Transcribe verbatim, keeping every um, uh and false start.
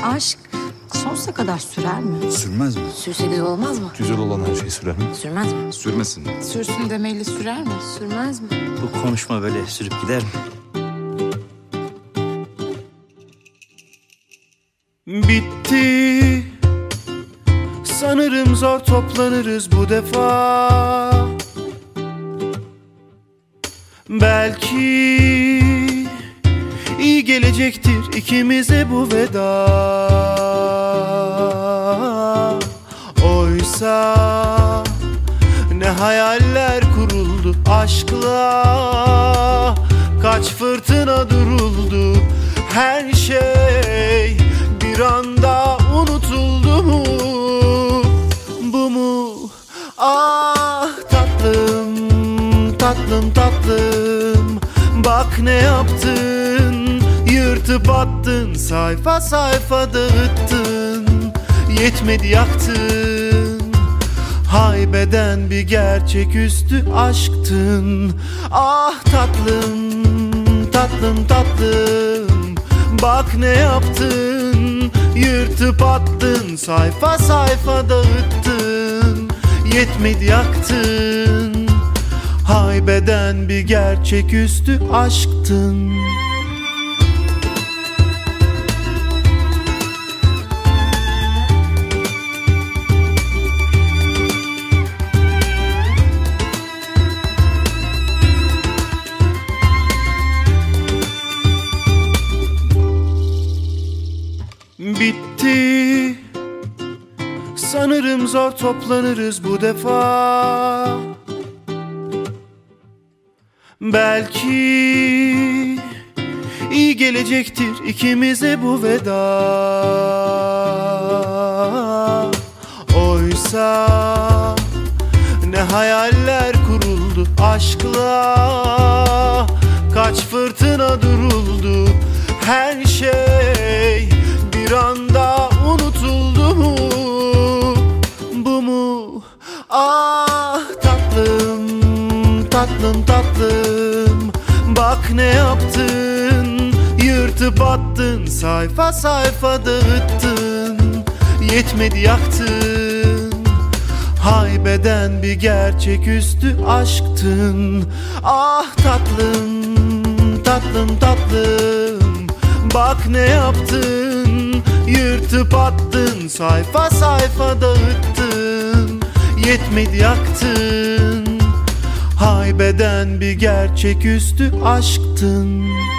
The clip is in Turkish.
Aşk sonsuza kadar sürer mi? Sürmez mi? Sürse güzel olmaz mı? Güzel olan her şey sürer mi? Sürmez mi? Sürmesin. Sürsün demeli sürer mi? Sürmez mi? Bu konuşma böyle sürüp gider mi? Bitti. Sanırım zor toplanırız bu defa. Belki iyi gelecektir ikimize bu veda. Oysa ne hayaller kuruldu aşkla. Kaç fırtına duruldu. Her şey bir anda unutuldu mu? Bu mu? Ah tatlım, tatlım tatlım. Bak ne yaptın, yırtıp attın, sayfa sayfa dağıttın. Yetmedi yaktın, haybeden bir gerçeküstü aşktın. Ah tatlım, tatlım tatlım. Bak ne yaptın, yırtıp attın, sayfa sayfa dağıttın. Yetmedi yaktın, haybeden bir gerçeküstü aşktın. Bitti. Sanırım zor toplanırız bu defa. Belki iyi gelecektir ikimize bu veda. Oysa ne hayaller kuruldu aşkla. Kaç fırtına duruldu. Her şey bir anda unutuldu mu? Bu mu? Ah tatlım, tatlım tatlım. Bak ne yaptın, yırtıp attın, sayfa sayfa dağıttın. Yetmedi yaktın, haybeden bir gerçeküstü aşktın. Ah tatlım, tatlım tatlım. Bak ne yaptın, yırtıp attın, sayfa sayfa dağıttın. Yetmedi yaktın, haybeden bir gerçeküstü aşktın.